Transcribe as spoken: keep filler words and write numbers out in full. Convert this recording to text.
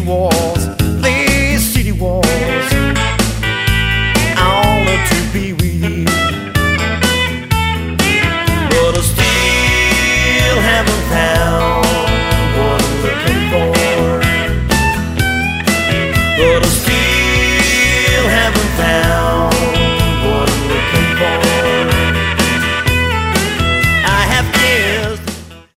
walls, these city walls. I want to be with you, but I still